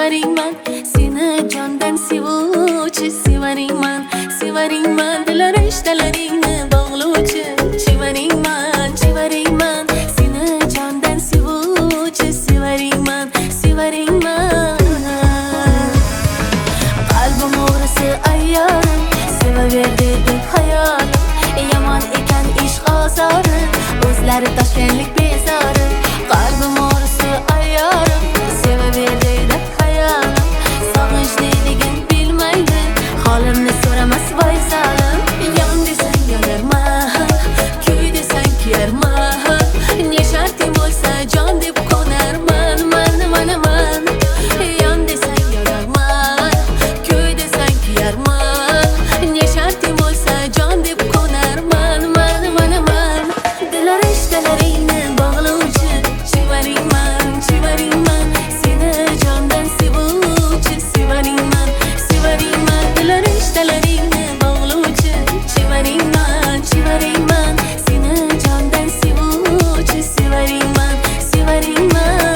sevaringman, seni jondan sevuvchi sevaringman, sevaringman, dil rishtalaringni bog'lovchi chevaringman, chevaringman, seni jondan sevuvchi sevaringman, sevaringman. Qalbim o'g'risi ayyorim, sevaver dedi hayolim, yomon ekan ishq ozori, o'zlari toshkentlik bezori. Qalbim o'g'risi ayyorim, sevaver dedi hayolim, sog'inch neyligin bilmaydi, holimni so'ramas voy zalim. Yon desang yonarman, kuy desang kuyarman, ne sharting bo'lsa jon deb qo'narman, man. Yon desang yonarman, kuy desang kuyarman, ne sharting bo'lsa jon deb qo'narman, man. Dil rishtalaringni bog'lovchi chevaringman, chevaringman, seni jondan sevuvchi sevaringman, sevaringman, dil rishtalaringni bog'lovchi chevaringman, chevaringman, seni jondan sevuvchi sevaringman, sevaringman.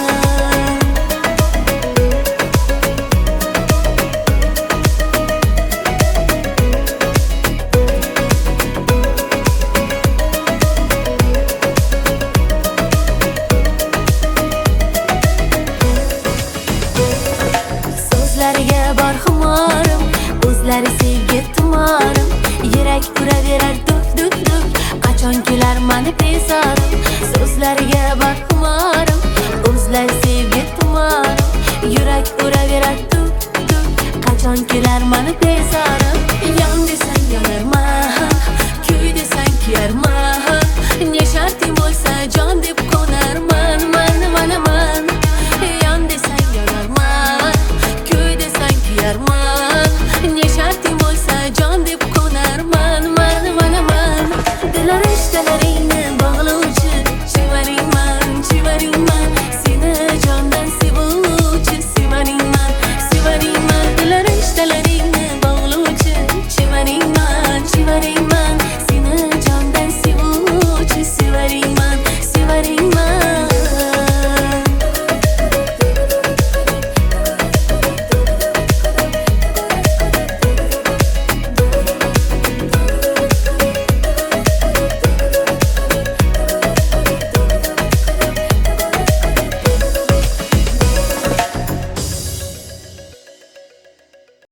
So'zlariga bor xumorim, o'zlari sevgi tumorim, yurak uraverar duk, qachon kelar mani bezorim. So'zlariga bor xumorim, o'zlari sevgi tumorim, yurak uraverar duk, qachon kelar mani bezorim. Yon desang yonarman,